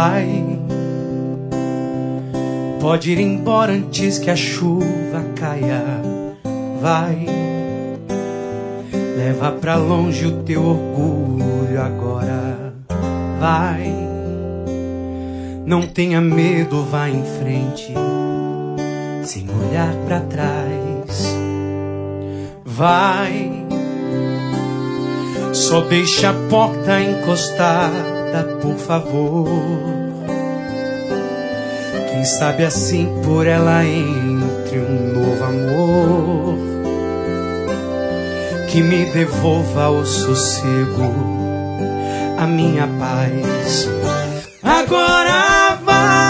Vai, pode ir embora antes que a chuva caia. Vai, leva pra longe o teu orgulho agora. Vai, não tenha medo, vá em frente, sem olhar pra trás. Vai, só deixa a porta encostada, por favor. Quem sabe assim por ela entre um novo amor que me devolva o sossego, a minha paz. Agora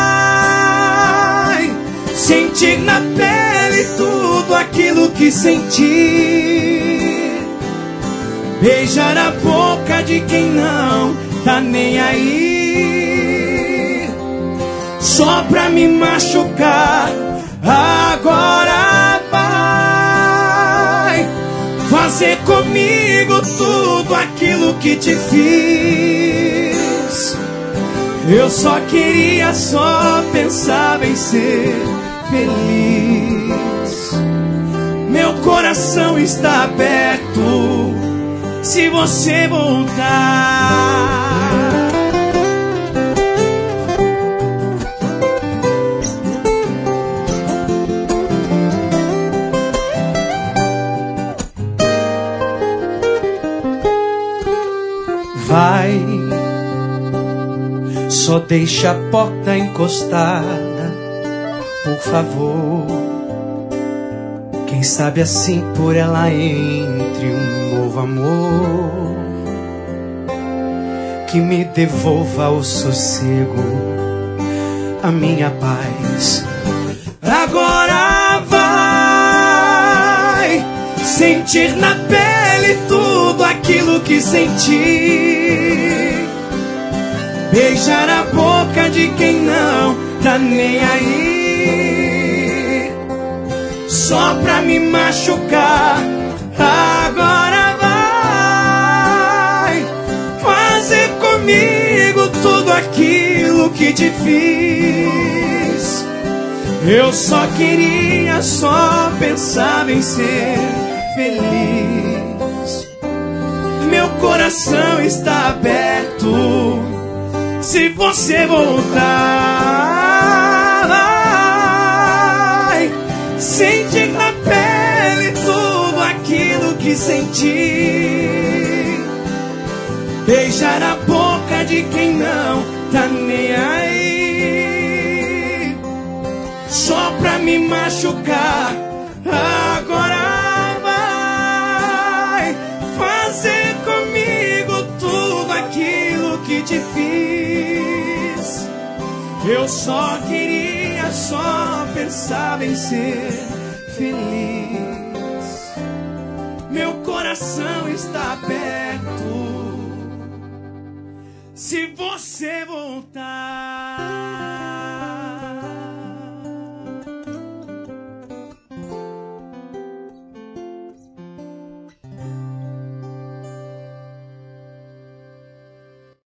vai sentir na pele tudo aquilo que senti, beijar a boca de quem não tá nem aí, só pra me machucar. Agora vai fazer comigo tudo aquilo que te fiz. Eu só queria, só pensava em ser feliz. Meu coração está aberto se você voltar. Vai, só deixa a porta encostada, por favor. Quem sabe assim por ela entre um novo amor que me devolva o sossego, a minha paz. Agora vai sentir na pele tudo aquilo que senti, beijar a boca de quem não tá nem aí, só pra me machucar. Agora vai fazer comigo tudo aquilo que te fiz. Eu só queria, só pensava em ser feliz. Meu coração está aberto se você voltar. Vai sentir na pele tudo aquilo que senti, beijar a boca de quem não tá nem aí, só pra me machucar. Agora vai fazer comigo tudo aquilo que te fiz. Eu só queria, só pensava em ser feliz. Meu coração está aberto se você voltar.